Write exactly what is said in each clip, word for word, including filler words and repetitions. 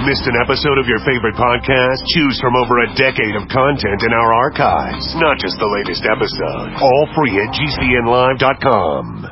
Missed an episode of your favorite podcast? Choose from over a decade of content in our archives, not just the latest episode. All free at G C N live dot com.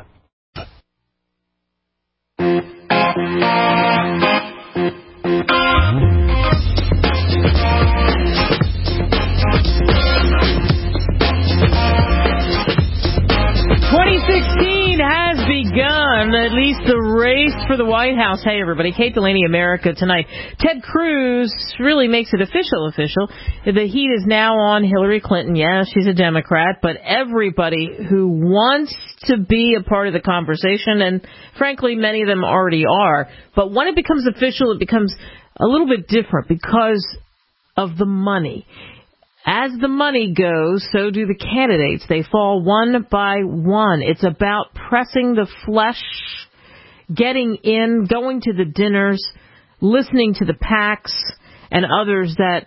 twenty sixteen has begun, at least the race for the White House. Hey, everybody. Kate Delaney, America Tonight. Ted Cruz really makes it official, official. The heat is now on Hillary Clinton. Yeah, she's a Democrat, but everybody who wants to be a part of the conversation, and frankly, many of them already are. But when it becomes official, it becomes a little bit different because of the money. As the money goes, so do the candidates. They fall one by one. It's about pressing the flesh, getting in, going to the dinners, listening to the PACs and others that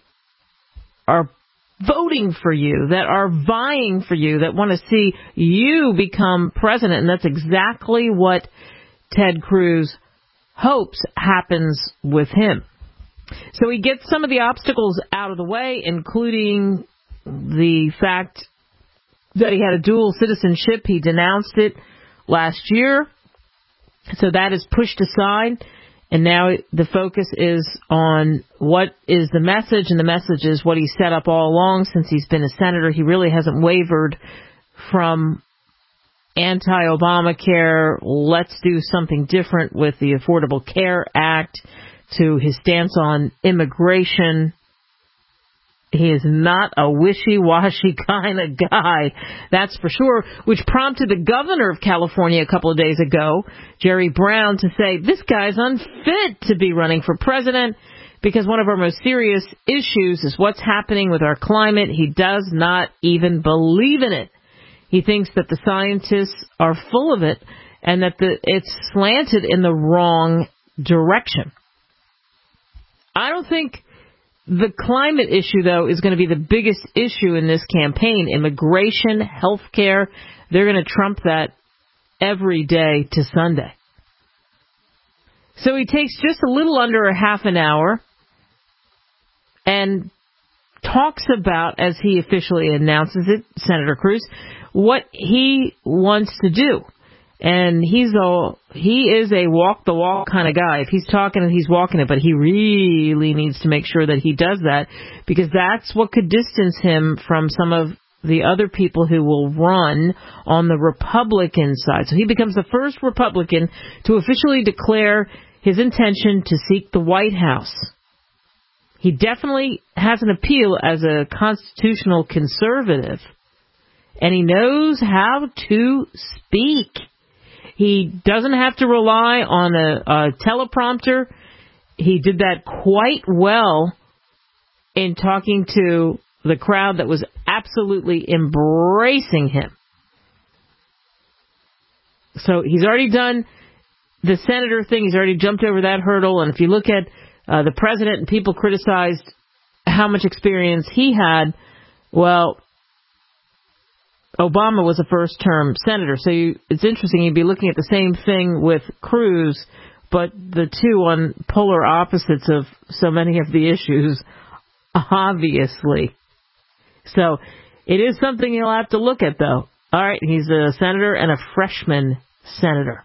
are voting for you, that are vying for you, that want to see you become president. And that's exactly what Ted Cruz hopes happens with him. So he gets some of the obstacles out of the way, including the fact that he had a dual citizenship. He denounced it last year. So that is pushed aside. And now the focus is on what is the message. And the message is what he set up all along since he's been a senator. He really hasn't wavered from anti-Obamacare. Let's do something different with the Affordable Care Act, to his stance on immigration. He is not a wishy-washy kind of guy, that's for sure, which prompted the governor of California a couple of days ago, Jerry Brown, to say this guy's unfit to be running for president because one of our most serious issues is what's happening with our climate. He does not even believe in it. He thinks that the scientists are full of it and that the, it's slanted in the wrong direction. I don't think the climate issue, though, is going to be the biggest issue in this campaign. Immigration, health care, they're going to trump that every day to Sunday. So he takes just a little under a half an hour and talks about, as he officially announces it, Senator Cruz, what he wants to do. And he's a, he is a walk the walk kind of guy. If he's talking it, he's walking it, but he really needs to make sure that he does that because that's what could distance him from some of the other people who will run on the Republican side. So he becomes the first Republican to officially declare his intention to seek the White House. He definitely has an appeal as a constitutional conservative, and he knows how to speak. He doesn't have to rely on a, a teleprompter. He did that quite well in talking to the crowd that was absolutely embracing him. So he's already done the senator thing. He's already jumped over that hurdle. And if you look at uh, the president, and people criticized how much experience he had, well, Obama was a first-term senator, so you, it's interesting. You'd be looking at the same thing with Cruz, but the two on polar opposites of so many of the issues, obviously. So it is something you'll have to look at, though. All right, he's a senator and a freshman senator.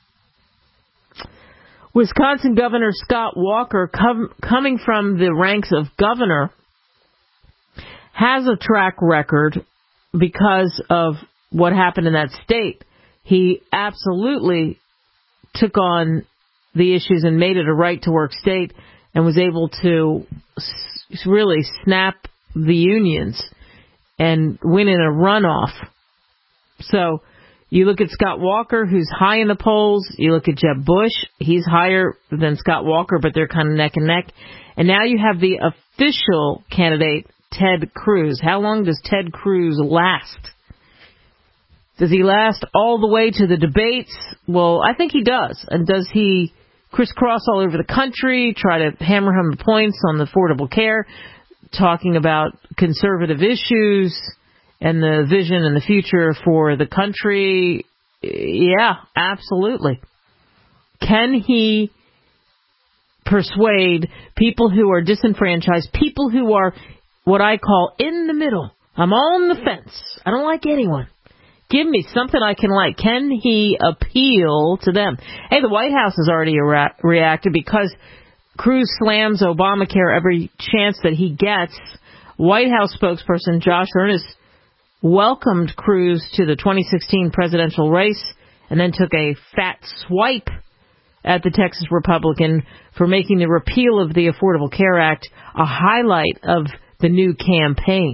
Wisconsin Governor Scott Walker, com- coming from the ranks of governor, has a track record because of what happened in that state. He absolutely took on the issues and made it a right-to-work state and was able to s- really snap the unions and win in a runoff. So you look at Scott Walker, who's high in the polls. You look at Jeb Bush. He's higher than Scott Walker, but they're kind of neck and neck. And now you have the official candidate, Ted Cruz. How long does Ted Cruz last? Does he last all the way to the debates? Well, I think he does. And does he crisscross all over the country, try to hammer home the points on the Affordable Care, talking about conservative issues and the vision and the future for the country? Yeah, absolutely. Can he persuade people who are disenfranchised, people who are what I call in the middle. I'm on the fence. I don't like anyone. Give me something I can like. Can he appeal to them? Hey, the White House has already re- reacted because Cruz slams Obamacare every chance that he gets. White House spokesperson Josh Earnest welcomed Cruz to the twenty sixteen presidential race and then took a fat swipe at the Texas Republican for making the repeal of the Affordable Care Act a highlight of the new campaign.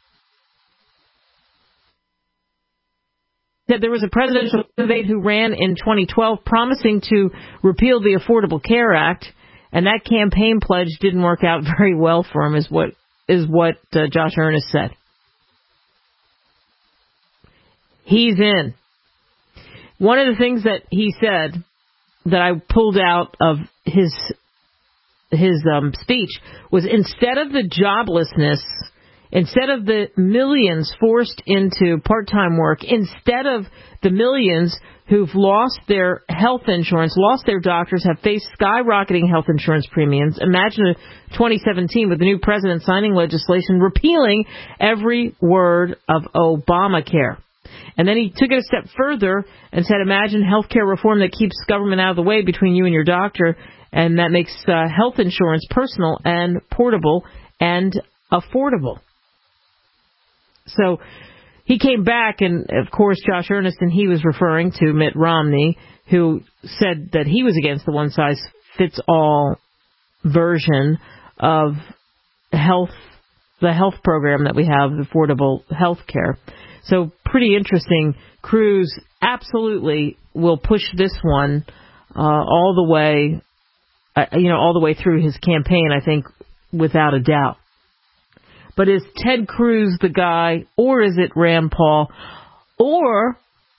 That there was a presidential candidate who ran in twenty twelve promising to repeal the Affordable Care Act, and that campaign pledge didn't work out very well for him, is what is what uh, Josh Earnest said. He's in. One of the things that he said that I pulled out of his his um, speech was, instead of the joblessness, instead of the millions forced into part-time work, instead of the millions who've lost their health insurance, lost their doctors, have faced skyrocketing health insurance premiums, imagine twenty seventeen with the new president signing legislation repealing every word of Obamacare. And then he took it a step further and said, imagine health care reform that keeps government out of the way between you and your doctor, and that makes uh, health insurance personal and portable and affordable. So he came back, and, of course, Josh Earnest, and he was referring to Mitt Romney, who said that he was against the one-size-fits-all version of health, the health program that we have, affordable health care. So pretty interesting. Cruz absolutely will push this one uh, all the way, uh, you know, all the way through his campaign, I think, without a doubt. But is Ted Cruz the guy, or is it Rand Paul, or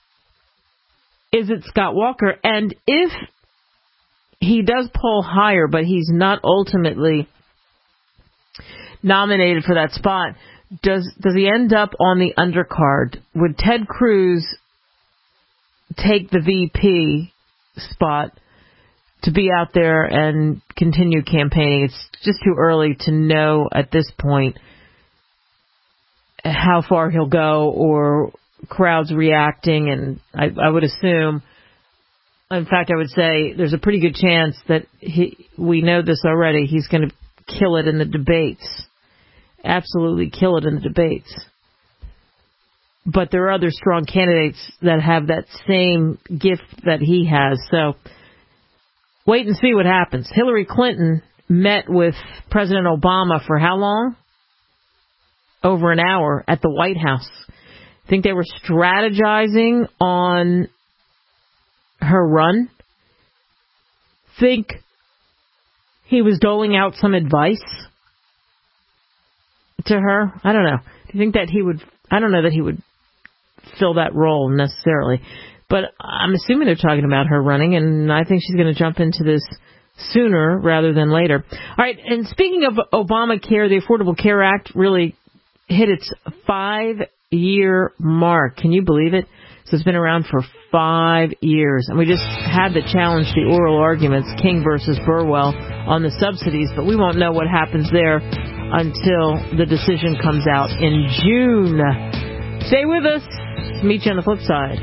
is it Scott Walker? And if he does poll higher, but he's not ultimately nominated for that spot, does does he end up on the undercard? Would Ted Cruz take the V P spot to be out there and continue campaigning? It's just too early to know at this point how far he'll go or crowds reacting, and I, I would assume, in fact, I would say there's a pretty good chance that he, we know this already, he's going to kill it in the debates. Absolutely kill it in the debates. But there are other strong candidates that have that same gift that he has. So wait and see what happens. Hillary Clinton met with President Obama for how long? Over an hour at the White House. I think they were strategizing on her run. Think he was doling out some advice to her. I don't know. Do you think that he would, I don't know that he would fill that role necessarily, but I'm assuming they're talking about her running, and I think she's going to jump into this sooner rather than later. All right, and speaking of Obamacare, the Affordable Care Act really hit its five-year mark. Can you believe it? So it's been around for five years. And we just had to challenge the oral arguments, King versus Burwell, on the subsidies, but we won't know what happens there until the decision comes out in June. Stay with us. Meet you on the flip side.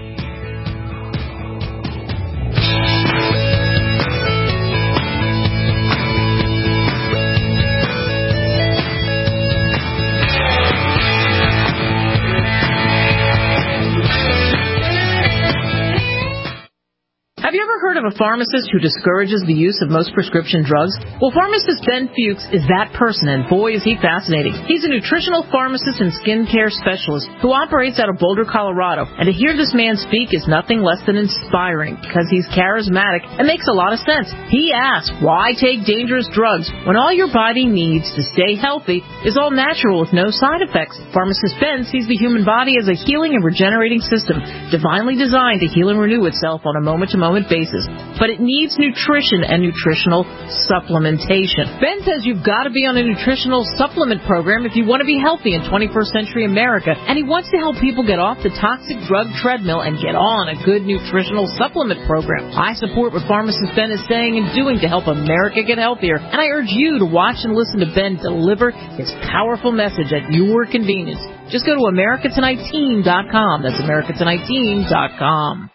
Have you ever heard of a pharmacist who discourages the use of most prescription drugs? Well, pharmacist Ben Fuchs is that person, and boy, is he fascinating. He's a nutritional pharmacist and skincare specialist who operates out of Boulder, Colorado. And to hear this man speak is nothing less than inspiring, because he's charismatic and makes a lot of sense. He asks, why take dangerous drugs when all your body needs to stay healthy is all natural with no side effects? Pharmacist Ben sees the human body as a healing and regenerating system, divinely designed to heal and renew itself on a moment-to-moment basis. but it needs nutrition and nutritional supplementation. Ben says you've got to be on a nutritional supplement program if you want to be healthy in twenty-first century America, and he wants to help people get off the toxic drug treadmill and get on a good nutritional supplement program. I support what pharmacist Ben is saying and doing to help America get healthier, and I urge you to watch and listen to Ben deliver his powerful message at your convenience. Just go to America Tonight Team dot com. That's America Tonight Team dot com.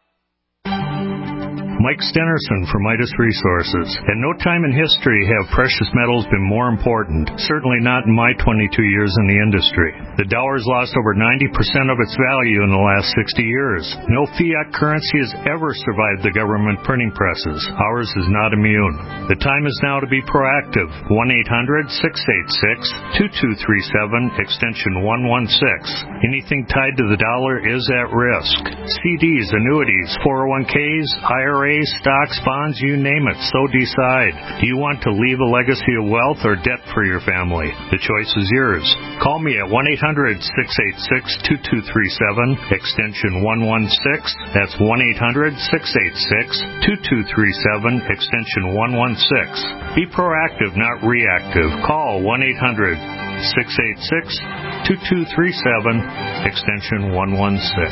Mike Stenerson from Midas Resources. At no time in history have precious metals been more important, certainly not in my twenty-two years in the industry. The dollar has lost over ninety percent of its value in the last sixty years. No fiat currency has ever survived the government printing presses. Ours is not immune. The time is now to be proactive. one eight hundred six eight six two two three seven, extension one one six. Anything tied to the dollar is at risk. C Ds, annuities, four oh one Ks, I R As, stocks, bonds, you name it, so decide. Do you want to leave a legacy of wealth or debt for your family? The choice is yours. Call me at one eight hundred six eight six two two three seven, extension one one six. That's one eight hundred six eight six two two three seven, extension one one six. Be proactive, not reactive. Call one eight hundred six eight six two two three seven, extension one one six.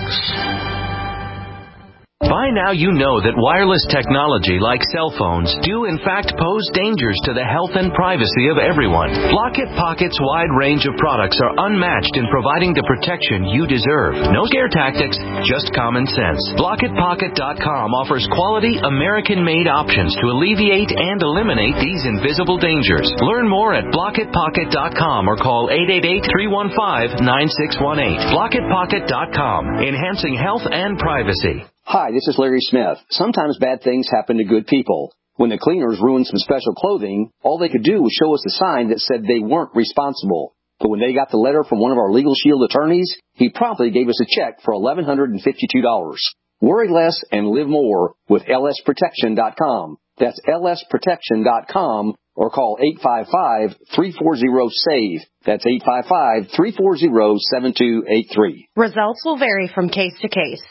By now you know that wireless technology like cell phones do in fact pose dangers to the health and privacy of everyone. Blockit Pocket's wide range of products are unmatched in providing the protection you deserve. No scare tactics, just common sense. Blockit Pocket dot com offers quality American-made options to alleviate and eliminate these invisible dangers. Learn more at Blockit Pocket dot com or call eight eight eight, three one five, nine six one eight. Blockit Pocket dot com, enhancing health and privacy. Hi, this is Larry Smith. Sometimes bad things happen to good people. When the cleaners ruined some special clothing, all they could do was show us a sign that said they weren't responsible. But when they got the letter from one of our Legal Shield attorneys, he promptly gave us a check for eleven hundred fifty-two dollars. Worry less and live more with L S Protection dot com. That's L S Protection dot com or call eight five five, three four zero, S A V E. That's eight five five, three four zero, seven two eight three. Results will vary from case to case.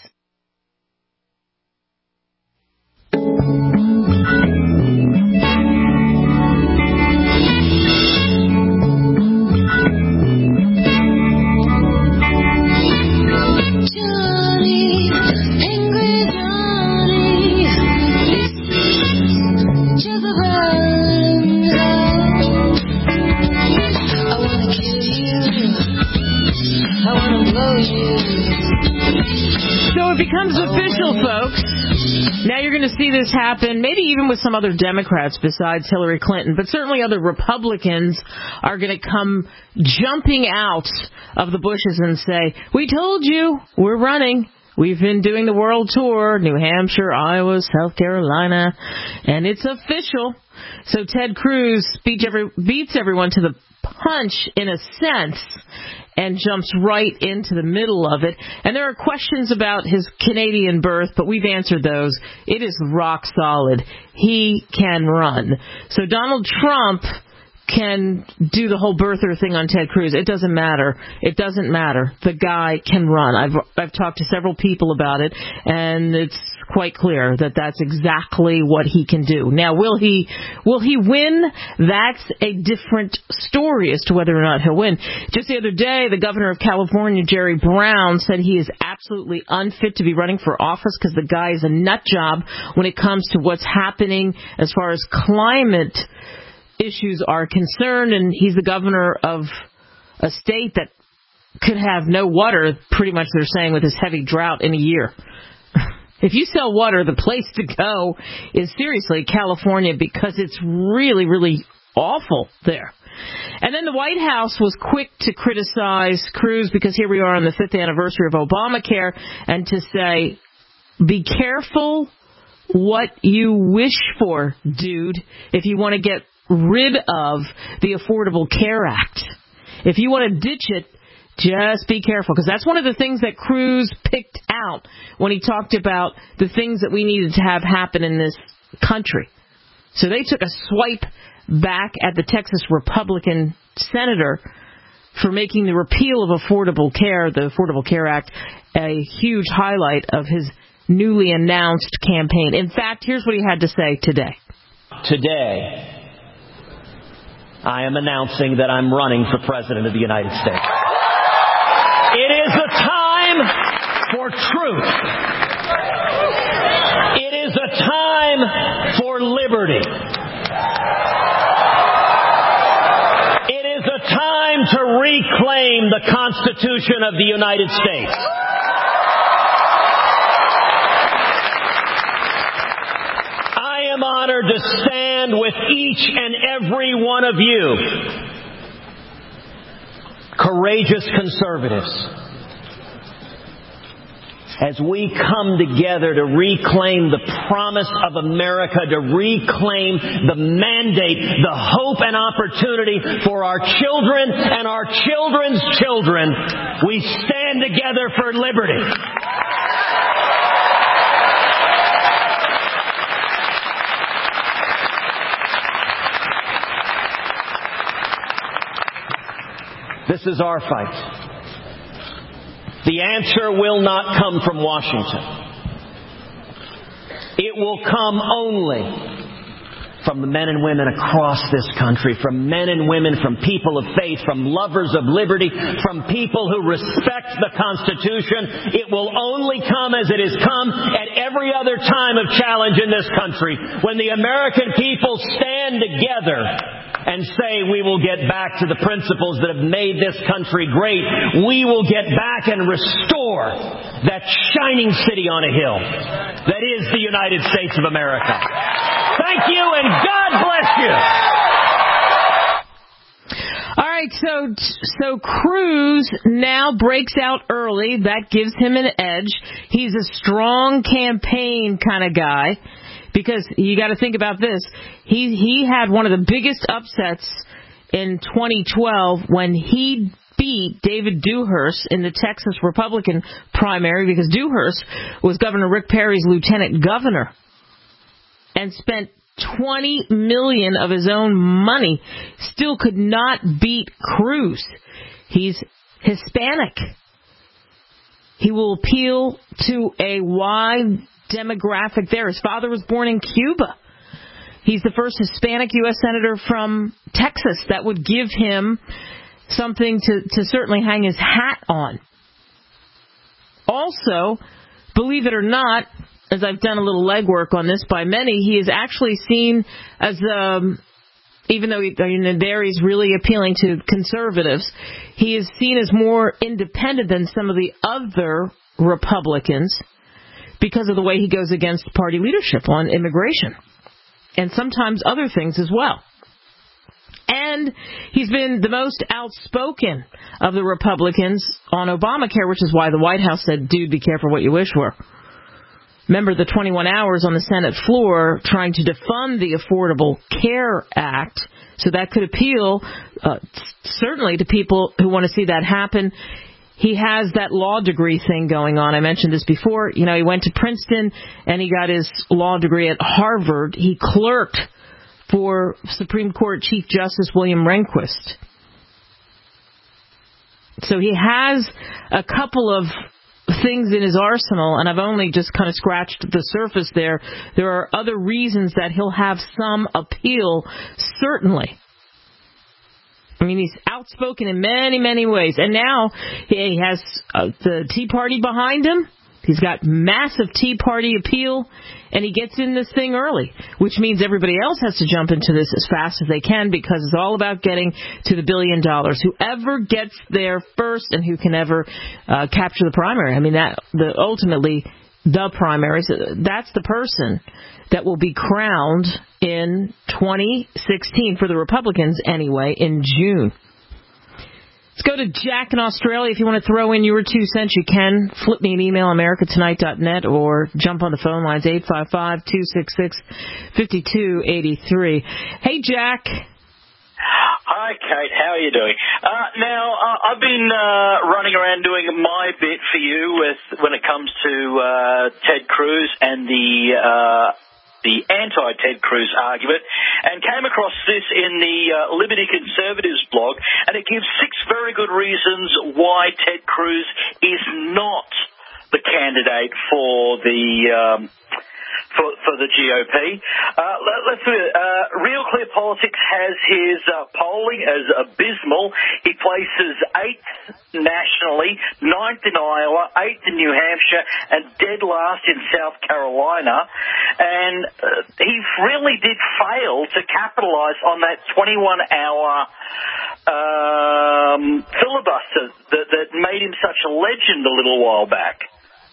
So it becomes official, folks. Now you're going to see this happen, maybe even with some other Democrats besides Hillary Clinton, but certainly other Republicans are going to come jumping out of the bushes and say, we told you, we're running. We've been doing the world tour, New Hampshire, Iowa, South Carolina, and it's official. So Ted Cruz beats, every, beats everyone to the punch, in a sense, and jumps right into the middle of it. And there are questions about his Canadian birth, but we've answered those. It is rock solid. He can run. So Donald Trump can do the whole birther thing on Ted Cruz. It doesn't matter. It doesn't matter. The guy can run. I've I've talked to several people about it, and it's quite clear that that's exactly what he can do. Now, will he will he win? That's a different story as to whether or not he'll win. Just the other day, the governor of California, Jerry Brown, said he is absolutely unfit to be running for office because the guy is a nut job when it comes to what's happening as far as climate issues are concerned, and he's the governor of a state that could have no water, pretty much they're saying, with this heavy drought in a year. If you sell water, the place to go is seriously California because it's really, really awful there. And then the White House was quick to criticize Cruz because here we are on the fifth anniversary of Obamacare, and to say, be careful what you wish for, dude, if you want to get rid of the Affordable Care Act. If you want to ditch it, just be careful, because that's one of the things that Cruz picked out when he talked about the things that we needed to have happen in this country. So they took a swipe back at the Texas Republican senator for making the repeal of Affordable Care, the Affordable Care Act, a huge highlight of his newly announced campaign. In fact, here's what he had to say today. Today, I am announcing that I'm running for President of the United States. It is a time for truth. It is a time for liberty. It is a time to reclaim the Constitution of the United States. I am honored to stand with each and every one of you, courageous conservatives, as we come together to reclaim the promise of America, to reclaim the mandate, the hope and opportunity for our children and our children's children. We stand together for liberty. This is our fight. The answer will not come from Washington. It will come only from the men and women across this country, from men and women, from people of faith, from lovers of liberty, from people who respect the Constitution. It will only come as it has come at every other time of challenge in this country, when the American people stand together and say we will get back to the principles that have made this country great. We will get back and restore that shining city on a hill that is the United States of America. Thank you, and God bless you. All right, so so Cruz now breaks out early. That gives him an edge. He's a strong campaign kind of guy. Because you got to think about this. He he had one of the biggest upsets in twenty twelve when he beat David Dewhurst in the Texas Republican primary, because Dewhurst was Governor Rick Perry's lieutenant governor and spent twenty million dollars of his own money. Still could not beat Cruz. He's Hispanic. He will appeal to a wide demographic there. His father was born in Cuba. He's the first Hispanic U S senator from Texas. That would give him something to, to certainly hang his hat on. Also, believe it or not, as I've done a little legwork on this by many, he is actually seen as, um, even though he, I mean, there he's really appealing to conservatives, he is seen as more independent than some of the other Republicans, because of the way he goes against party leadership on immigration and sometimes other things as well. And he's been the most outspoken of the Republicans on Obamacare, which is why the White House said, dude, be careful what you wish for. Remember the twenty-one hours on the Senate floor trying to defund the Affordable Care Act, so that could appeal uh, certainly to people who want to see that happen. He has that law degree thing going on. I mentioned this before. You know, he went to Princeton and he got his law degree at Harvard. He clerked for Supreme Court Chief Justice William Rehnquist. So he has a couple of things in his arsenal, and I've only just kind of scratched the surface there. There are other reasons that he'll have some appeal, certainly. I mean, he's outspoken in many, many ways. And now he has uh, the Tea Party behind him. He's got massive Tea Party appeal, and he gets in this thing early, which means everybody else has to jump into this as fast as they can, because it's all about getting to the billion dollars. Whoever gets there first and who can ever uh, capture the primary. I mean, that the ultimately the primary, so that's the person that will be crowned in twenty sixteen for the Republicans anyway, in June. Let's go to Jack in Australia. If you want to throw in your two cents, you can. Flip me an email, america tonight dot net, or jump on the phone lines, eight five five, two six six, five two eight three. Hey, Jack. Hi, Kate. How are you doing? Uh, now, uh, I've been uh, running around doing my bit for you with when it comes to uh, Ted Cruz and the uh, the anti-Ted Cruz argument, and came across this in the uh, Liberty Conservatives blog, and it gives six very good reasons why Ted Cruz is not the candidate for the um, for, for the G O P. Uh, let, let's do it. Uh, Real Clear Politics has his uh, polling as abysmal. He places eighth nationally, ninth in Iowa, eighth in New Hampshire, and dead last in South Carolina. And uh, he really did fail to capitalize on that twenty-one hour um, filibuster that, that made him such a legend a little while back.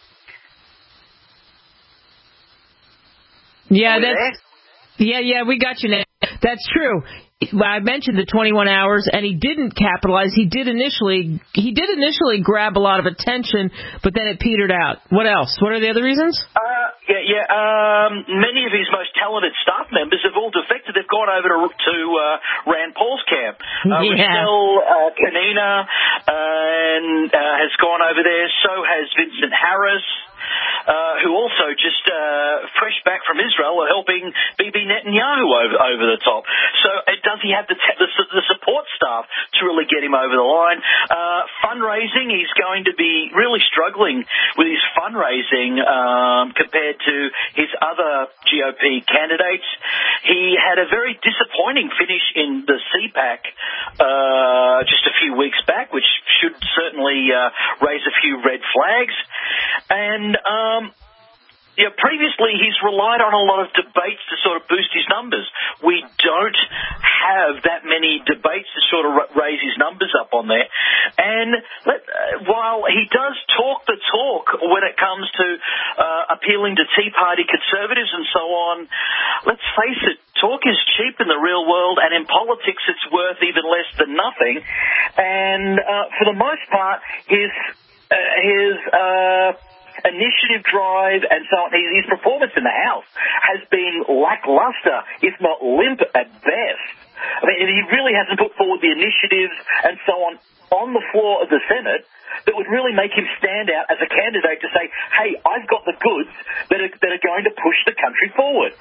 Yeah, that's, yeah, yeah, we got you now. That's true. I mentioned the twenty-one hours, and he didn't capitalize. He did initially, he did initially grab a lot of attention, but then it petered out. What else? What are the other reasons? Uh, yeah, yeah. Um, many of his most talented staff members have all defected. They've gone over to, to uh, Rand Paul's camp. Uh, yeah. Rochelle uh, Canina and, uh, has gone over there. So has Vincent Harris. Uh, who also just uh, fresh back from Israel are helping Bibi Netanyahu over, over the top. So uh, does he have the, te- the, the support staff to really get him over the line? Uh, fundraising, he's going to be really struggling with his fundraising um, compared to his other G O P candidates. He had a very disappointing finish in the C PAC uh, just a few weeks back, which should certainly uh, raise a few red flags. And um, yeah, previously he's relied on a lot of debates to sort of boost his numbers. We don't have that many debates to sort of raise his numbers up on there. And let, uh, while he does talk the talk when it comes to uh, appealing to Tea Party conservatives and so on, let's face it, talk is cheap in the real world, and in politics it's worth even less than nothing. And uh, for the most part, his uh, his uh, initiative drive and so on, his performance in the House has been lackluster, if not limp at best. I mean, he really hasn't put forward the initiatives and so on on the floor of the Senate that would really make him stand out as a candidate to say, hey, I've got the goods that are, that are going to push the country forward.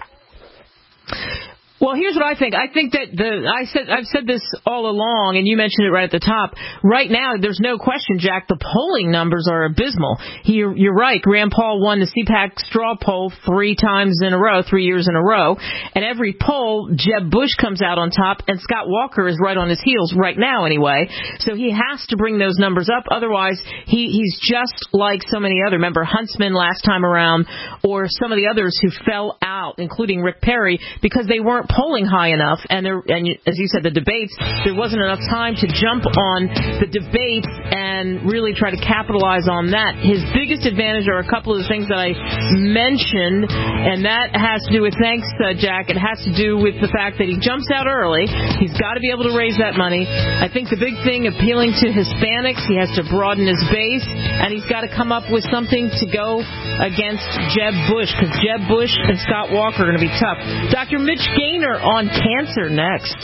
Well, here's what I think. I think that the I said I've said this all along, and you mentioned it right at the top. Right now, there's no question, Jack. The polling numbers are abysmal. He, you're right. Rand Paul won the C PAC straw poll three times in a row, three years in a row, and every poll, Jeb Bush comes out on top, and Scott Walker is right on his heels right now, anyway. So he has to bring those numbers up. Otherwise, he, he's just like so many other. Remember Huntsman last time around, or some of the others who fell out, including Rick Perry, because they weren't polling high enough, and there, and as you said, the debates, there wasn't enough time to jump on the debates and really try to capitalize on that. His biggest advantage are a couple of the things that I mentioned, and that has to do with, thanks, uh, Jack, it has to do with the fact that he jumps out early. He's got to be able to raise that money. I think the big thing, appealing to Hispanics, he has to broaden his base, and he's got to come up with something to go against Jeb Bush, because Jeb Bush and Scott Walker are going to be tough. Doctor Mitch Gaynor on cancer next.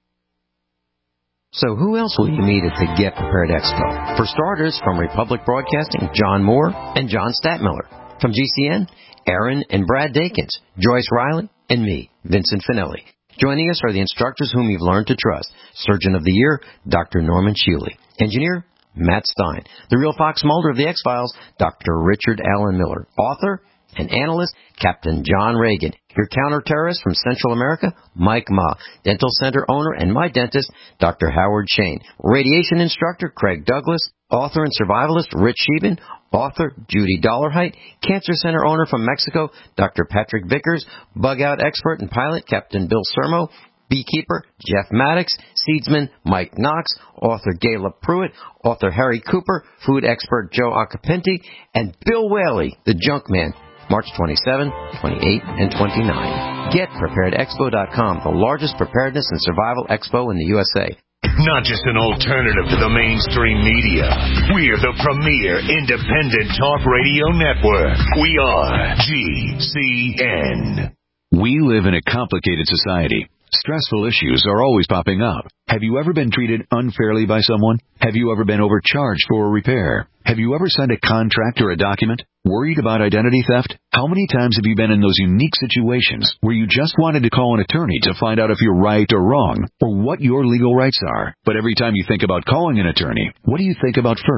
So who else will you meet at the Get Prepared Expo? For starters, from Republic Broadcasting, John Moore and John Statmiller. From G C N, Aaron and Brad Dakins, Joyce Riley, and me, Vincent Finelli. Joining us are the instructors whom you've learned to trust. Surgeon of the Year, Doctor Norman Schuele. Engineer, Matt Stein. The real Fox Mulder of the X-Files, Doctor Richard Allen Miller. Author and analyst, Captain John Reagan. Your counter-terrorist from Central America, Mike Ma. Dental Center owner and my dentist, Doctor Howard Shane. Radiation instructor, Craig Douglas. Author and survivalist, Rich Sheben. Author, Judy Dollarhite. Cancer Center owner from Mexico, Doctor Patrick Vickers. Bug-out expert and pilot, Captain Bill Sermo. Beekeeper, Jeff Maddox. Seedsman, Mike Knox. Author, Gayla Pruitt. Author, Harry Cooper. Food expert, Joe Acapinti. And Bill Whaley, the junk man. March twenty-seventh, twenty-eighth, and twenty-ninth. Get Prepared Expo dot com, the largest preparedness and survival expo in the U S A. Not just an alternative to the mainstream media. We're the premier independent talk radio network. We are G C N. We live in a complicated society. Stressful issues are always popping up. Have you ever been treated unfairly by someone? Have you ever been overcharged for a repair? Have you ever signed a contract or a document? Worried about identity theft? How many times have you been in those unique situations where you just wanted to call an attorney to find out if you're right or wrong, or what your legal rights are? But every time you think about calling an attorney, what do you think about first?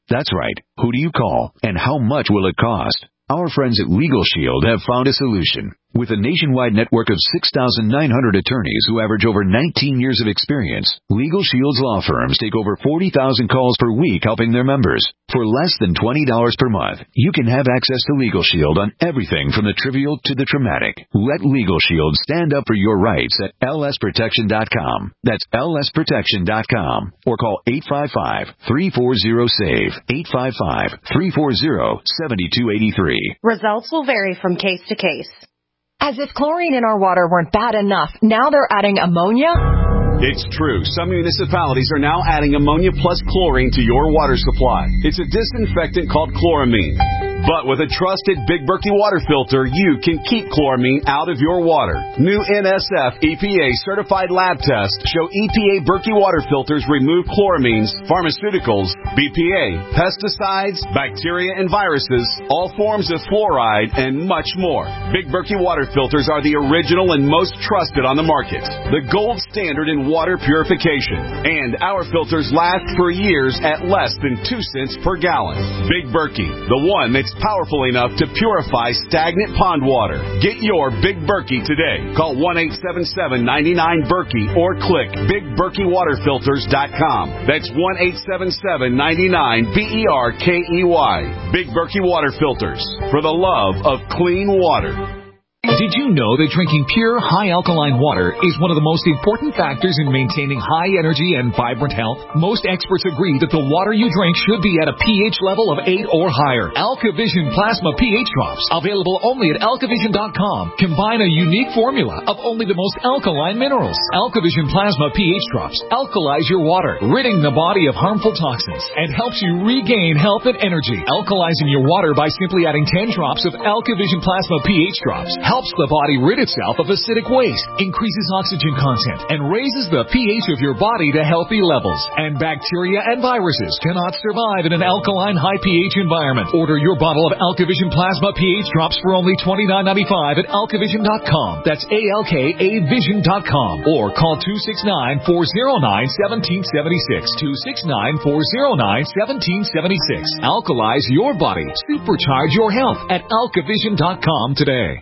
That's right. Who do you call, and how much will it cost? Our friends at Legal Shield have found a solution. With a nationwide network of six thousand nine hundred attorneys who average over nineteen years of experience, Legal Shield's law firms take over forty thousand calls per week helping their members. For less than twenty dollars per month, you can have access to Legal Shield on everything from the trivial to the traumatic. Let Legal Shield stand up for your rights at L S protection dot com. That's L S protection dot com. Or call eight five five, three four zero, S A V E, eight five five, three four zero, seven two eight three. Results will vary from case to case. As if chlorine in our water weren't bad enough, now they're adding ammonia? It's true. Some municipalities are now adding ammonia plus chlorine to your water supply. It's a disinfectant called chloramine. But with a trusted Big Berkey water filter, you can keep chloramine out of your water. New N S F E P A certified lab tests show E P A Berkey water filters remove chloramines, pharmaceuticals, B P A, pesticides, bacteria and viruses, all forms of fluoride, and much more. Big Berkey water filters are the original and most trusted on the market. The gold standard in water purification. And our filters last for years at less than two cents per gallon. Big Berkey, the one that's powerful enough to purify stagnant pond water. Get your Big Berkey today. Call one eight seven seven, nine nine, Berkey or click big berkey water filters dot com. That's one eight seven seven, nine nine, B E R K E Y. Big Berkey Water Filters. For the love of clean water. Did you know that drinking pure, high alkaline water is one of the most important factors in maintaining high energy and vibrant health? Most experts agree that the water you drink should be at a pH level of eight or higher. AlkaVision Plasma pH Drops, available only at alkavision dot com, combine a unique formula of only the most alkaline minerals. AlkaVision Plasma pH Drops alkalize your water, ridding the body of harmful toxins, and helps you regain health and energy. Alkalizing your water by simply adding ten drops of AlkaVision Plasma pH Drops helps the body rid itself of acidic waste, increases oxygen content, and raises the pH of your body to healthy levels. And bacteria and viruses cannot survive in an alkaline high pH environment. Order your bottle of AlkaVision Plasma pH Drops for only twenty-nine ninety-five at alkavision dot com. That's A L K A vision dot com. Or call two six nine, four zero nine, one seven seven six. two six nine, four zero nine, one seven seven six. Alkalize your body. Supercharge your health at alkavision dot com today.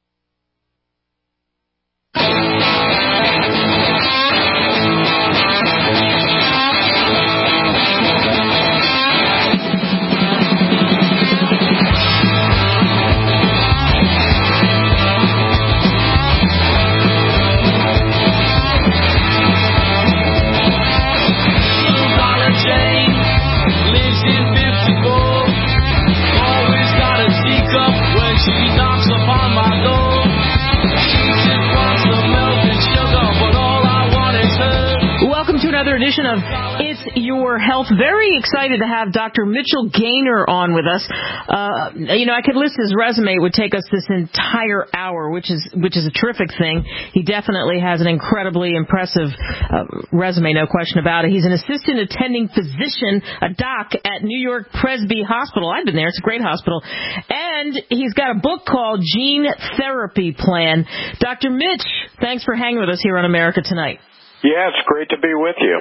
Another edition of It's Your Health. Very excited to have Doctor Mitchell Gaynor on with us. Uh, you know, I could list his resume. It would take us this entire hour, which is which is a terrific thing. He definitely has an incredibly impressive uh, resume, no question about it. He's an assistant attending physician, a doc at New York Presby Hospital. I've been there. It's a great hospital. And he's got a book called Gene Therapy Plan. Doctor Mitch, thanks for hanging with us here on America Tonight. Yeah, it's great to be with you.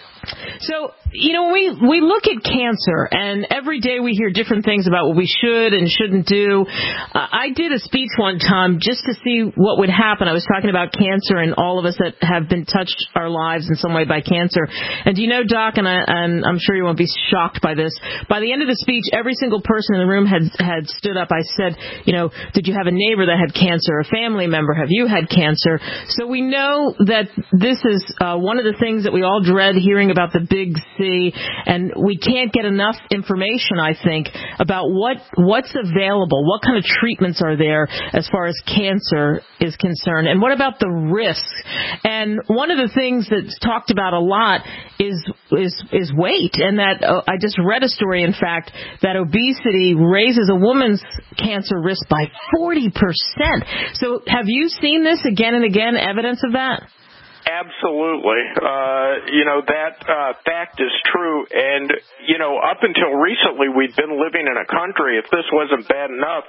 So, you know, we we look at cancer, and every day we hear different things about what we should and shouldn't do. Uh, I did a speech one time just to see what would happen. I was talking about cancer and all of us that have been touched our lives in some way by cancer. And do you know, Doc, and, I, and I'm sure you won't be shocked by this, by the end of the speech, every single person in the room had, had stood up. I said, you know, did you have a neighbor that had cancer, a family member? Have you had cancer? So we know that this is uh, one of the things that we all dread hearing about, the big C, and we can't get enough information, I think, about what what's available, what kind of treatments are there as far as cancer is concerned, and what about the risks. And one of the things that's talked about a lot is is is weight, and that uh, I just read a story, in fact, that obesity raises a woman's cancer risk by forty percent. So have you seen this again and again, evidence of that? Absolutely. Uh, you know, that uh, fact is true. And, you know, up until recently, we'd been living in a country, if this wasn't bad enough,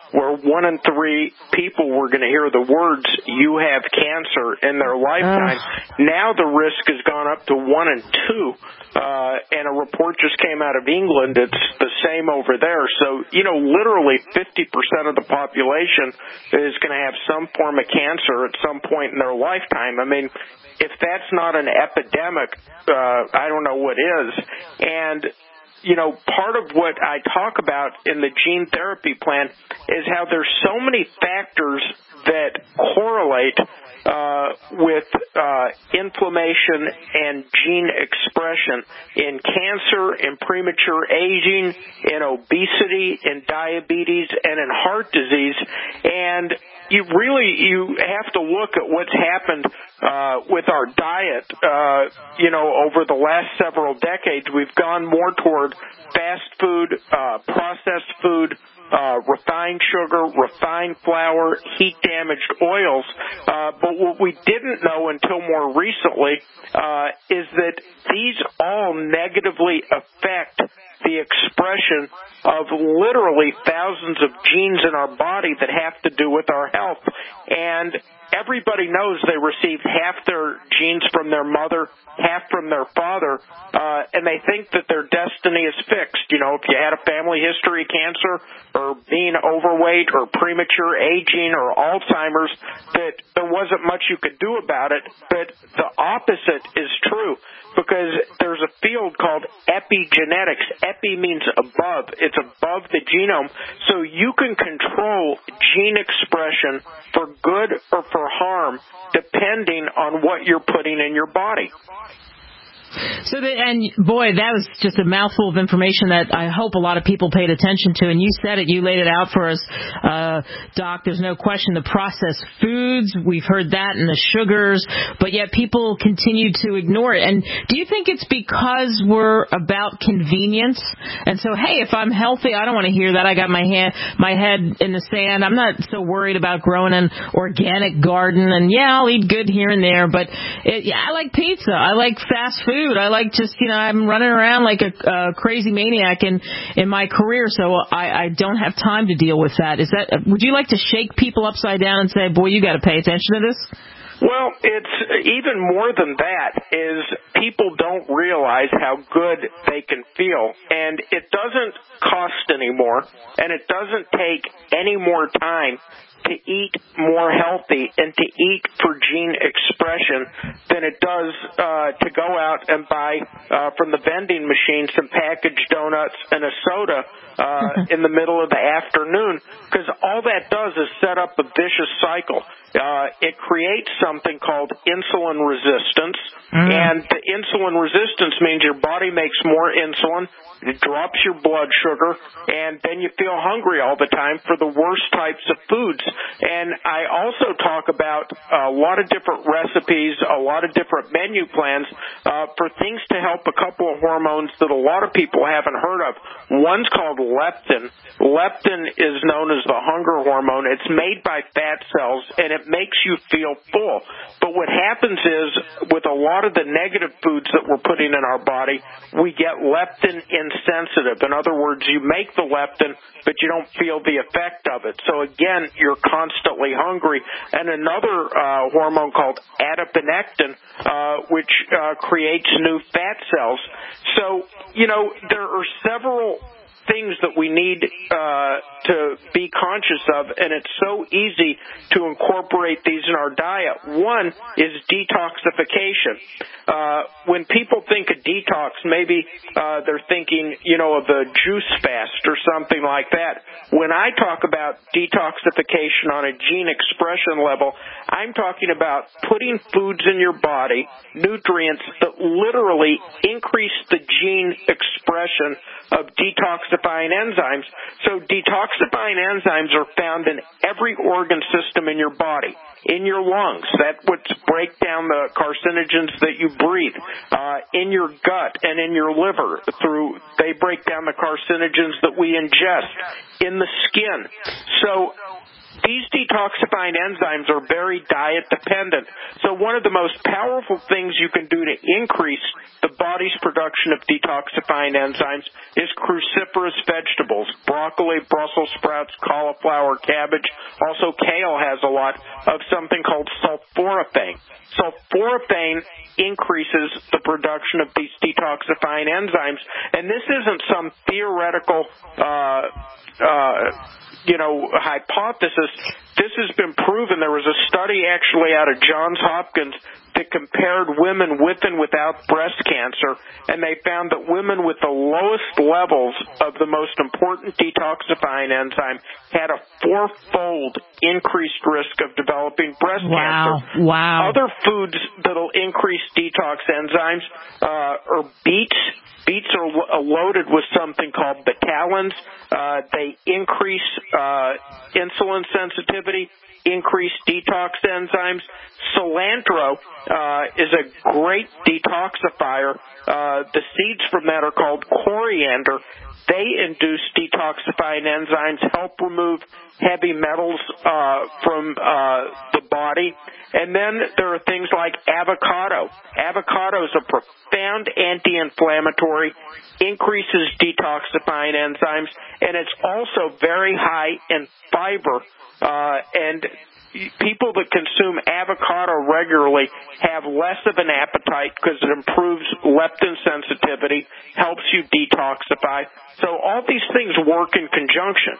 where one in three people were going to hear the words, "You have cancer," in their lifetime. Uh. Now the risk has gone up to one in two. Uh, and a report just came out of England. It's the same over there. So, you know, literally fifty percent of the population is going to have some form of cancer at some point in their lifetime. I mean, if that's not an epidemic, uh, I don't know what is. And, you know, part of what I talk about in the gene therapy plan is how there's so many factors that correlate Uh, with uh, inflammation and gene expression in cancer, in premature aging, in obesity, in diabetes, and in heart disease. And you really, you have to look at what's happened uh, with our diet. Uh, you know, over the last several decades, we've gone more toward fast food, uh, processed food, Uh, refined sugar, refined flour, heat-damaged oils. Uh, but what we didn't know until more recently uh, is that these all negatively affect the expression of literally thousands of genes in our body that have to do with our health. And everybody knows they receive half their genes from their mother, half from their father, uh, and they think that their destiny is fixed. You know, if you had a family history of cancer or being overweight or premature aging or Alzheimer's, that there wasn't much you could do about it. But the opposite is true, because there's a field called epigenetics. Epi means above. It's above the genome. So you can control gene expression for good or for harm depending on what you're putting in your body. So, that, and boy, that was just a mouthful of information that I hope a lot of people paid attention to. And you said it, you laid it out for us, uh, Doc. There's no question the processed foods, we've heard that, and the sugars, but yet people continue to ignore it. And do you think it's because we're about convenience? And so, hey, if I'm healthy, I don't want to hear that. I got my hand, my head in the sand. I'm not so worried about growing an organic garden. And yeah, I'll eat good here and there, but it, yeah, I like pizza. I like fast food. I like just, you know, I'm running around like a, a crazy maniac in, in my career, so I, I don't have time to deal with that. Is that, would you like to shake people upside down and say, boy, you got to pay attention to this? Well, it's even more than that, is people don't realize how good they can feel. And it doesn't cost anymore, and it doesn't take any more time to eat more healthy and to eat for gene expression than it does uh, to go out and buy uh, from the vending machine some packaged donuts and a soda uh, in the middle of the afternoon, because all that does is set up a vicious cycle. Uh, it creates something called insulin resistance, mm. and the insulin resistance means your body makes more insulin, it drops your blood sugar, and then you feel hungry all the time for the worst types of foods. And I also talk about a lot of different recipes, a lot of different menu plans uh, for things to help a couple of hormones that a lot of people haven't heard of. One's called leptin. Leptin is known as the hunger hormone. It's made by fat cells, and it makes you feel full. But what happens is, with a lot of the negative foods that we're putting in our body, we get leptin insensitive. In other words, you make the leptin, but you don't feel the effect of it. So again, you're constantly hungry. And another uh, hormone called adiponectin, uh, which uh, creates new fat cells. So, you know, there are several things that we need uh, to be conscious of, and it's so easy to incorporate these in our diet. One is detoxification. Uh, when people think of detox, maybe uh, they're thinking, you know, of a juice fast or something like that. When I talk about detoxification on a gene expression level, I'm talking about putting foods in your body, nutrients that literally increase the gene expression of detoxifying enzymes. So detoxifying enzymes are found in every organ system in your body. In your lungs, that would break down the carcinogens that you breathe. Uh, in your gut and in your liver, through they break down the carcinogens that we ingest. In the skin. So these detoxifying enzymes are very diet dependent. So one of the most powerful things you can do to increase the body's production of detoxifying enzymes is cruciferous vegetables. Broccoli, Brussels sprouts, cauliflower, cabbage. Also, kale has a lot of something called sulforaphane. Sulforaphane increases the production of these detoxifying enzymes. And this isn't some theoretical uh, uh, you know, hypothesis. This has been proven. There was a study actually out of Johns Hopkins that compared women with and without breast cancer, and they found that women with the lowest levels of the most important detoxifying enzyme had a fourfold increased risk of developing breast wow. cancer. Wow. Other foods that'll increase detox enzymes uh, are beets. Beets are loaded with something called betalains. Uh, they increase uh, insulin sensitivity, increase detox enzymes. Cilantro uh, is a great detoxifier. Uh, the seeds from that are called coriander. They induce detoxifying enzymes, help remove heavy metals uh, from uh, the body. And then there are things like avocado. Avocado is a profound anti-inflammatory, increases detoxifying enzymes, and it's also very high in fiber. Uh, and people that consume avocado regularly have less of an appetite because it improves leptin sensitivity, helps you detoxify. So all these things work in conjunction.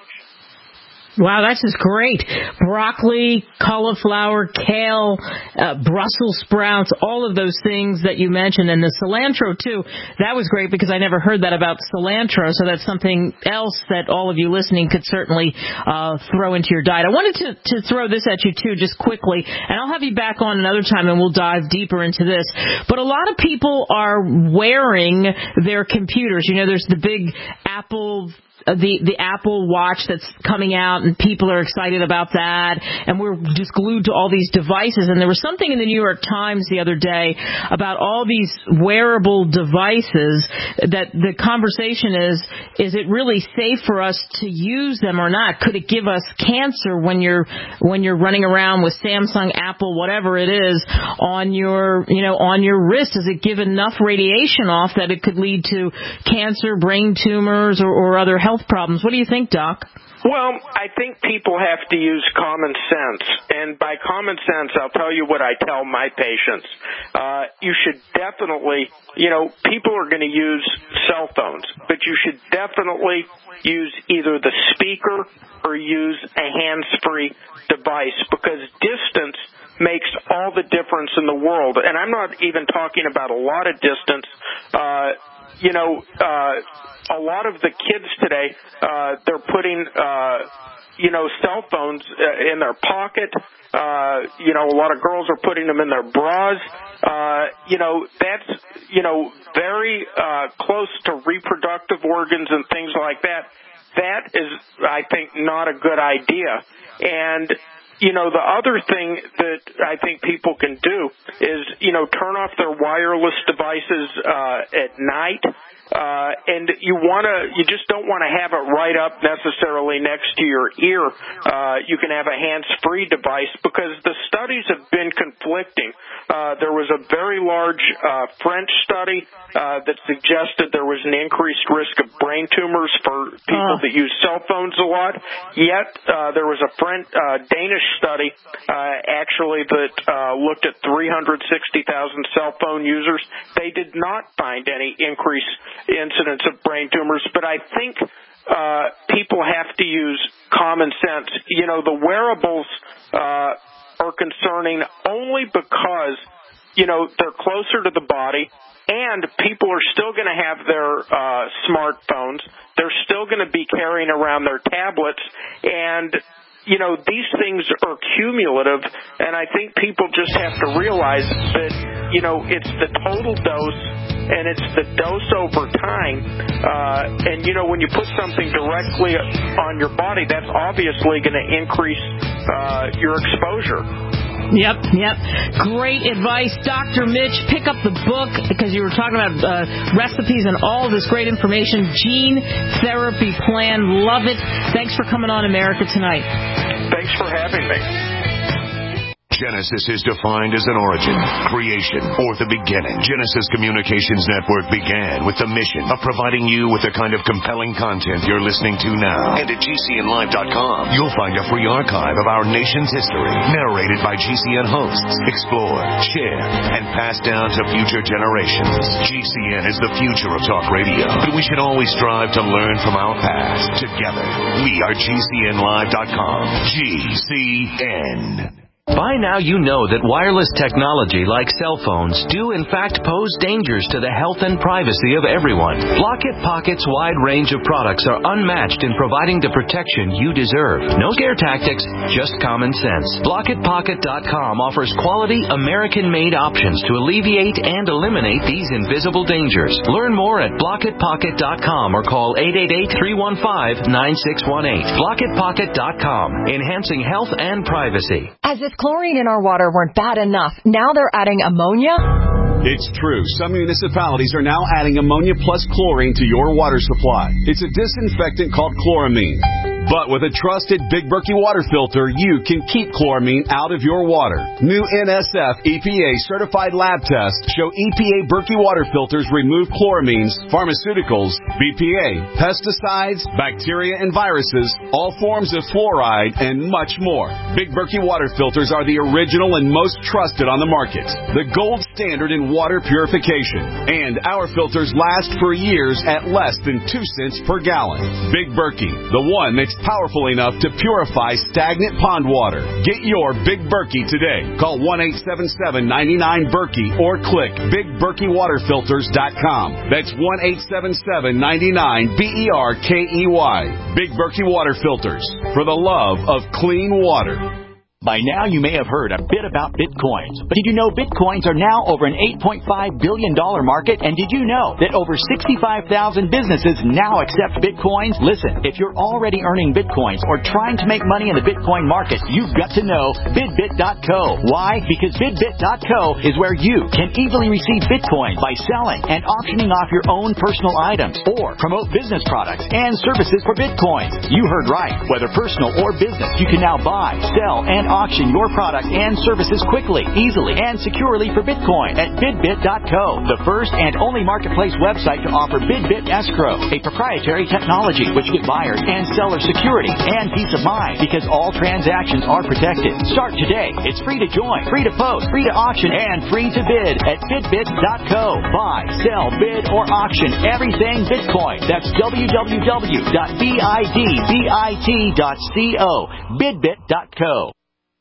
Wow, that's just great. Broccoli, cauliflower, kale, uh, Brussels sprouts, all of those things that you mentioned. And the cilantro, too, that was great because I never heard that about cilantro. So that's something else that all of you listening could certainly uh, throw into your diet. I wanted to, to throw this at you, too, just quickly. And I'll have you back on another time and we'll dive deeper into this. But a lot of people are wearing their computers. You know, there's the big Apple the the Apple Watch that's coming out, and people are excited about that, and we're just glued to all these devices. And there was something in the New York Times the other day about all these wearable devices that the conversation is, is it really safe for us to use them or not? Could it give us cancer when you're when you're running around with Samsung, Apple, whatever it is, on your, you know, on your wrist? Does it give enough radiation off that it could lead to cancer, brain tumors, or, or other health problems? What do you think, Doc? Well, I think people have to use common sense. And by common sense, I'll tell you what I tell my patients. Uh, you should definitely, you know, people are going to use cell phones, but you should definitely use either the speaker or use a hands-free device, because distance makes all the difference in the world. And I'm not even talking about a lot of distance. Uh, you know, uh, a lot of the kids today, uh, they're putting, uh, you know, cell phones uh, in their pocket. Uh, you know, a lot of girls are putting them in their bras. Uh, you know, that's, you know, very uh, close to reproductive organs and things like that. That is, I think, not a good idea. And, you know, the other thing that I think people can do is, you know, turn off their wireless devices uh, at night. Uh, and you want to, you just don't want to have it right up necessarily next to your ear. Uh, you can have a hands-free device, because the studies have been conflicting. Uh, there was a very large uh, French study uh, that suggested there was an increased risk of brain tumors for people oh. that use cell phones a lot. Yet uh, there was a French, uh, Danish study uh, actually that uh, looked at three hundred sixty thousand cell phone users. They did not find any increase incidence of brain tumors, but I think uh, people have to use common sense. You know, the wearables uh, are concerning only because, you know, they're closer to the body, and people are still going to have their uh, smartphones. They're still going to be carrying around their tablets, and you know, these things are cumulative, and I think people just have to realize that, you know, it's the total dose, and it's the dose over time. Uh, and, you know, when you put something directly on your body, that's obviously going to increase uh, your exposure. Yep, yep. Great advice. Doctor Mitch, pick up the book because you were talking about uh, recipes and all this great information. Gene Therapy Plan. Love it. Thanks for coming on America Tonight. Thanks for having me. Genesis is defined as an origin, creation, or the beginning. Genesis Communications Network began with the mission of providing you with the kind of compelling content you're listening to now. And at G C N live dot com, you'll find a free archive of our nation's history, narrated by G C N hosts, explored, shared, and passed down to future generations. G C N is the future of talk radio, but we should always strive to learn from our past. Together, we are G C N live dot com. G C N. By now you know that wireless technology like cell phones do in fact pose dangers to the health and privacy of everyone. Block-It Pocket's wide range of products are unmatched in providing the protection you deserve. No scare tactics, just common sense. Block It Pocket dot com offers quality American-made options to alleviate and eliminate these invisible dangers. Learn more at Block It Pocket dot com or call eight eight eight, three one five, nine six one eight. Block It Pocket dot com, enhancing health and privacy. As if chlorine in our water weren't bad enough, now they're adding ammonia? It's true. Some municipalities are now adding ammonia plus chlorine to your water supply. It's a disinfectant called chloramine. But with a trusted Big Berkey water filter, you can keep chloramine out of your water. New N S F E P A certified lab tests show E P A Berkey water filters remove chloramines, pharmaceuticals, B P A, pesticides, bacteria and viruses, all forms of fluoride, and much more. Big Berkey water filters are the original and most trusted on the market. The gold standard in water purification. And our filters last for years at less than two cents per gallon. Big Berkey, the one that's powerful enough to purify stagnant pond water. Get your Big Berkey today. Call one eight seven seven, nine nine, Berkey or click big berkey water filters dot com. That's one eight seven seven, nine nine, B E R K E Y. Big Berkey Water Filters, for the love of clean water. By now, you may have heard a bit about Bitcoins. But did you know Bitcoins are now over an eight point five billion dollars market? And did you know that over sixty-five thousand businesses now accept Bitcoins? Listen, if you're already earning Bitcoins or trying to make money in the Bitcoin market, you've got to know Bidbit dot co. Why? Because Bidbit dot co is where you can easily receive Bitcoins by selling and auctioning off your own personal items or promote business products and services for Bitcoins. You heard right. Whether personal or business, you can now buy, sell, and auction your product and services quickly, easily, and securely for Bitcoin at Bidbit dot co, the first and only marketplace website to offer Bidbit Escrow, a proprietary technology which gives buyers and sellers security and peace of mind because all transactions are protected. Start today. It's free to join, free to post, free to auction, and free to bid at Bidbit dot co. Buy, sell, bid, or auction everything Bitcoin. That's w w w dot bidbit dot co. Bidbit dot co.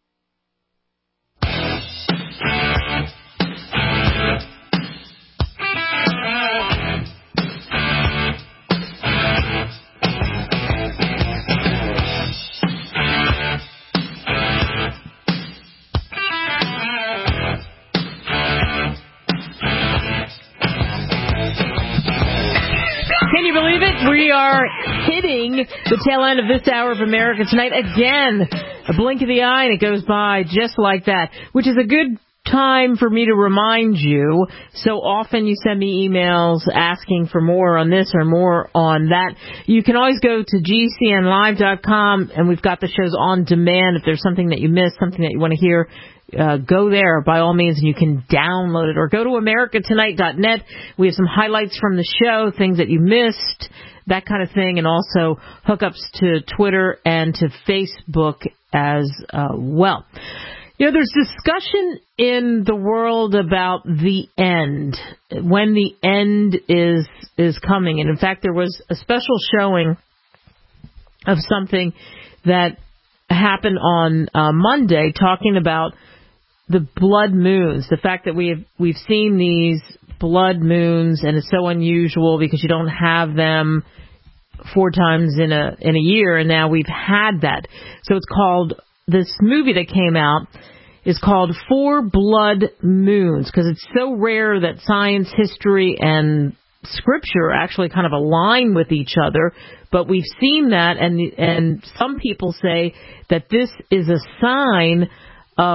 Can you believe it? We are hitting the tail end of this hour of America Tonight again. A blink of the eye and it goes by just like that, which is a good time for me to remind you. So often you send me emails asking for more on this or more on that. You can always go to G C N live dot com and we've got the shows on demand. If there's something that you missed, something that you want to hear, Uh, go there by all means and you can download it, or go to America Tonight dot net. We have some highlights from the show, things that you missed, that kind of thing, and also hookups to Twitter and to Facebook as uh, well. You know, there's discussion in the world about the end, when the end is is coming. And in fact, there was a special showing of something that happened on uh, Monday talking about the blood moons, the fact that we have, we've seen these blood moons, and it's so unusual because you don't have them four times in a in a year, and now we've had that. So it's called, this movie that came out is called Four Blood Moons, because it's so rare that science, history, and Scripture actually kind of align with each other. But we've seen that, and and some people say that this is a sign of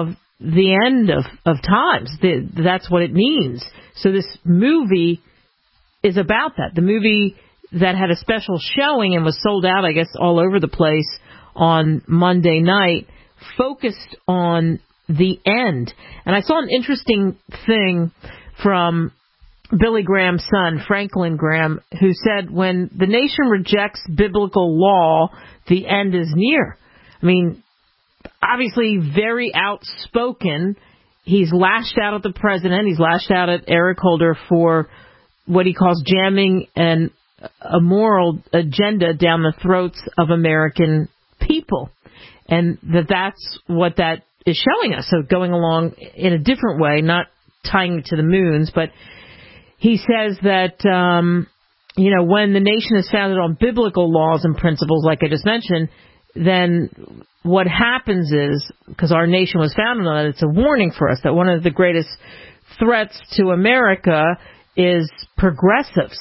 the end of, of times. The, that's what it means. So this movie is about that. The movie that had a special showing and was sold out, I guess, all over the place on Monday night, focused on the end. And I saw an interesting thing from Billy Graham's son, Franklin Graham, who said, when the nation rejects biblical law, the end is near. I mean, obviously very outspoken. He's lashed out at the president. He's lashed out at Eric Holder for what he calls jamming an a moral agenda down the throats of American people. And that that's what that is showing us. So going along in a different way, not tying it to the moons, but he says that, um, you know, when the nation is founded on biblical laws and principles, like I just mentioned, then what happens is, because our nation was founded on it, it's a warning for us that one of the greatest threats to America is progressives.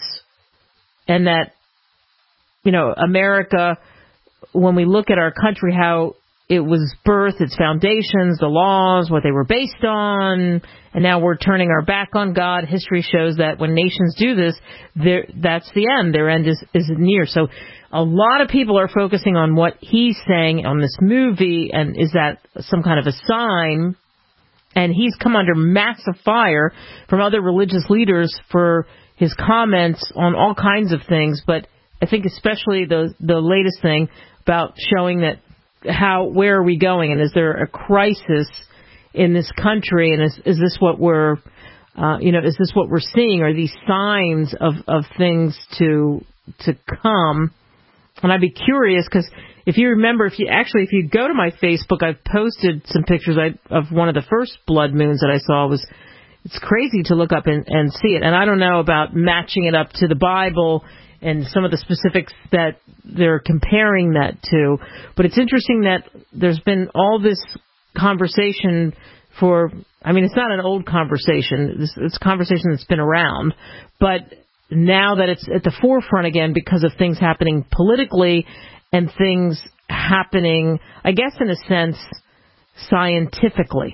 And that, you know, America, when we look at our country, how it was birthed, its foundations, the laws, what they were based on, and now we're turning our back on God. History shows that when nations do this, that's the end. Their end is, is near. So a lot of people are focusing on what he's saying on this movie, and is that some kind of a sign? And he's come under massive fire from other religious leaders for his comments on all kinds of things, but I think especially the the latest thing about showing that how where are we going, and is there a crisis in this country, and is is this what we're uh, you know is this what we're seeing? Are these signs of of things to to come? And I'd be curious, because if you remember, if you actually if you go to my Facebook, I've posted some pictures I, of one of the first blood moons that I saw. Was It's crazy to look up and, and see it. And I don't know about matching it up to the Bible and some of the specifics that they're comparing that to. But it's interesting that there's been all this conversation for, I mean, it's not an old conversation. It's, it's a conversation that's been around. But now that it's at the forefront again because of things happening politically and things happening, I guess in a sense, scientifically.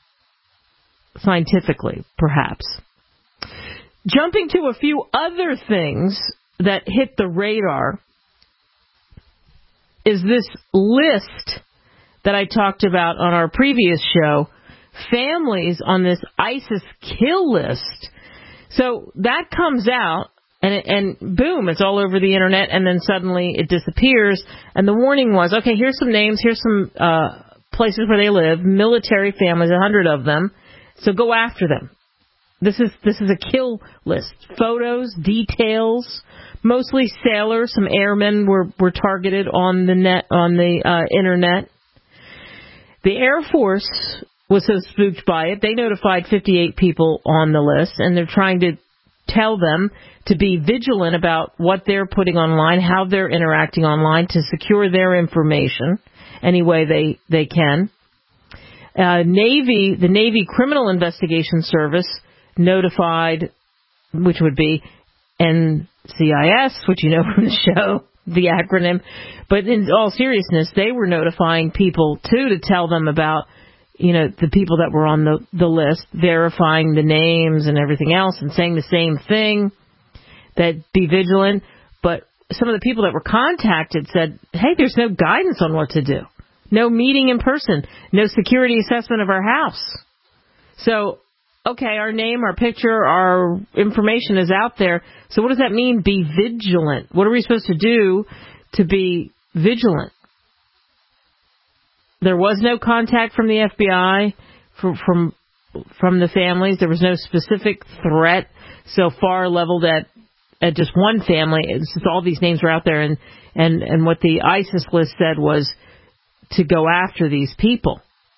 Scientifically, perhaps. Jumping to a few other things that hit the radar is this list that I talked about on our previous show, families on this ISIS kill list. So that comes out, and, it, and boom, it's all over the internet, and then suddenly it disappears. And the warning was, okay, here's some names, here's some uh, places where they live, military families, a hundred of them. So go after them. This is this is a kill list. Photos, details, mostly sailors. Some airmen were, were targeted on the net on the uh, internet. The Air Force was so spooked by it, they notified fifty-eight people on the list, and they're trying to tell them to be vigilant about what they're putting online, how they're interacting online, to secure their information any way they, they can. Uh, Navy, the Navy Criminal Investigation Service notified, which would be N C I S, which you know from the show, the acronym. But in all seriousness, they were notifying people, too, to tell them about, you know, the people that were on the, the list, verifying the names and everything else, and saying the same thing, that be vigilant. But some of the people that were contacted said, hey, there's no guidance on what to do. No meeting in person. No security assessment of our house. So, okay, our name, our picture, our information is out there. So what does that mean, be vigilant? What are we supposed to do to be vigilant? There was no contact from the F B I, from from, from the families. There was no specific threat so far leveled at, at just one family. It's just all these names were out there. And, and, and what the ISIS list said was to go after these people.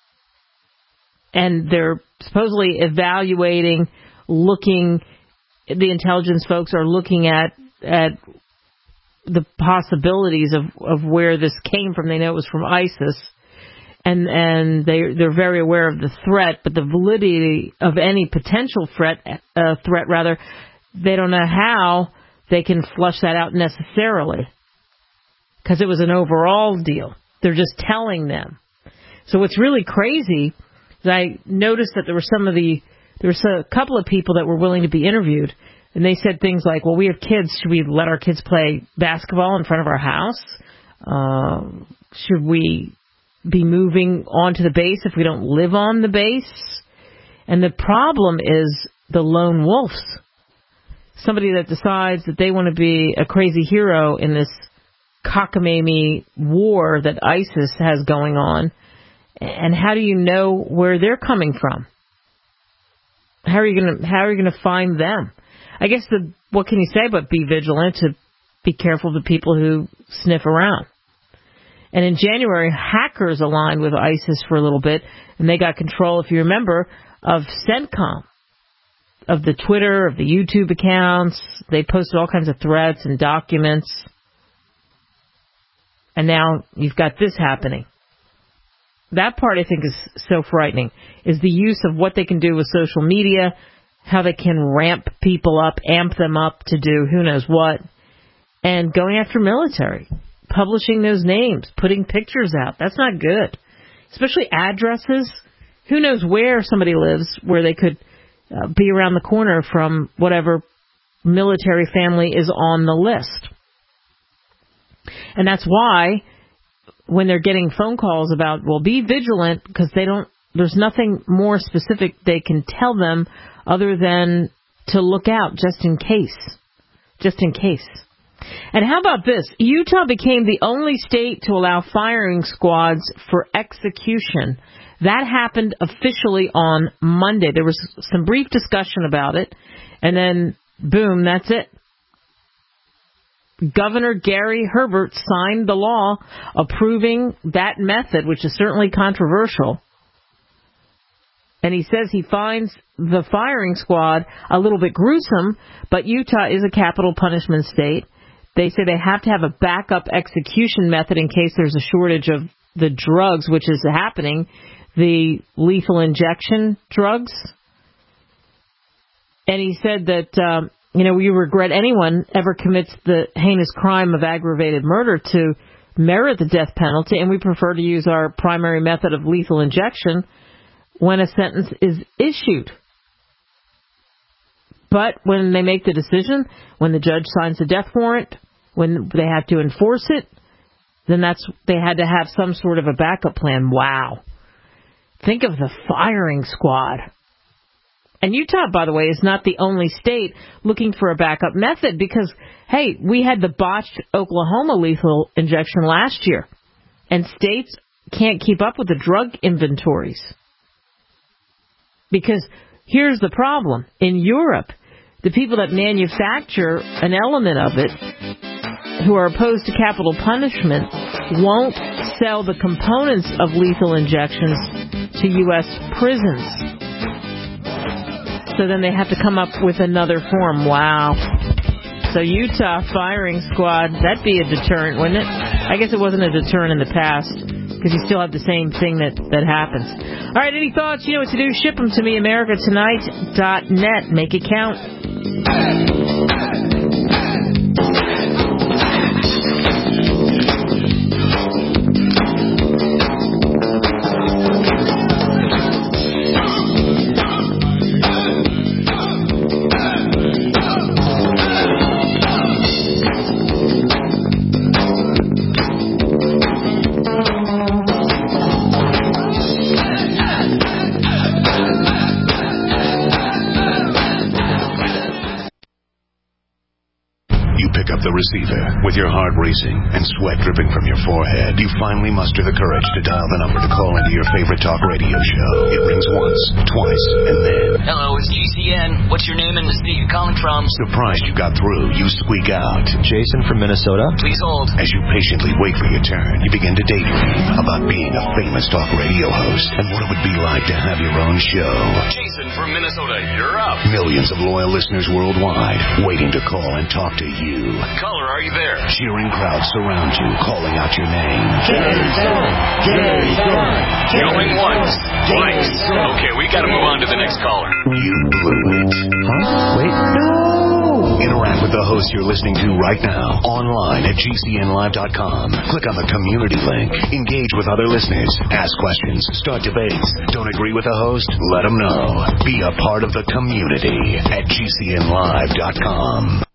And they're supposedly evaluating, looking, the intelligence folks are looking at at the possibilities of, of where this came from. They know it was from ISIS, and and they they're very aware of the threat, but the validity of any potential threat uh, threat rather, they don't know how they can flush that out necessarily, because it was an overall deal. They're just telling them. So what's really crazy I noticed that there were some of the, there was a couple of people that were willing to be interviewed, and they said things like, well, we have kids. Should we let our kids play basketball in front of our house? Uh, should we be moving onto the base if we don't live on the base? And the problem is the lone wolves. Somebody that decides that they want to be a crazy hero in this cockamamie war that ISIS has going on. And how do you know where they're coming from? How are you going to, how are you going to find them? I guess the, what can you say but be vigilant, to be careful of the people who sniff around. And in January, hackers aligned with ISIS for a little bit, and they got control, if you remember, of CENTCOM, of the Twitter, of the YouTube accounts. They posted all kinds of threats and documents. And now you've got this happening. That part, I think, is so frightening, is the use of what they can do with social media, how they can ramp people up, amp them up to do who knows what, and going after military, publishing those names, putting pictures out. That's not good, especially addresses. Who knows where somebody lives, where they could uh, be around the corner from whatever military family is on the list. And that's why when they're getting phone calls about, well, be vigilant, because they don't, there's nothing more specific they can tell them other than to look out just in case. Just in case. And how about this? Utah became the only state to allow firing squads for execution. That happened officially on Monday. There was some brief discussion about it, and then, boom, that's it. Governor Gary Herbert signed the law approving that method, which is certainly controversial. And he says he finds the firing squad a little bit gruesome, but Utah is a capital punishment state. They say they have to have a backup execution method in case there's a shortage of the drugs, which is happening, the lethal injection drugs. And he said that, um, you know, we regret anyone ever commits the heinous crime of aggravated murder to merit the death penalty, and we prefer to use our primary method of lethal injection when a sentence is issued. But when they make the decision, when the judge signs the death warrant, when they have to enforce it, then that's, they had to have some sort of a backup plan. Wow. Think of the firing squad. And Utah, by the way, is not the only state looking for a backup method because, hey, we had the botched Oklahoma lethal injection last year, and states can't keep up with the drug inventories. Because here's the problem. In Europe, the people that manufacture an element of it, who are opposed to capital punishment, won't sell the components of lethal injections to U S prisons. So then they have to come up with another form. Wow. So Utah firing squad, that'd be a deterrent, wouldn't it? I guess it wasn't a deterrent in the past, because you still have the same thing that, that happens. All right, any thoughts? You know what to do. Ship them to me, America Tonight dot net. Make it count. Receiver. With your heart racing and sweat dripping from your forehead, you finally muster the courage to dial the number to call into your favorite talk radio show. It rings once, twice, and then... Hello, it's G C N. What's your name and the state you're calling from? Surprised you got through, you squeak out. Jason from Minnesota. Please hold. As you patiently wait for your turn, you begin to daydream about being a famous talk radio host and what it would be like to have your own show. Jason from Minnesota, you're up. Millions of loyal listeners worldwide waiting to call and talk to you. Caller, are you there? Cheering crowds surround you, calling out your name. Jason! Jason! Going once, twice. Okay, we gotta move on to the next caller. You blew it. Huh? Wait. No! Interact with the the host you're listening to right now online at G C N live dot com. Click on the community link. Engage with other listeners. Ask questions. Start debates. Don't agree with the host? Let them know. Be a part of the community at G C N live dot com.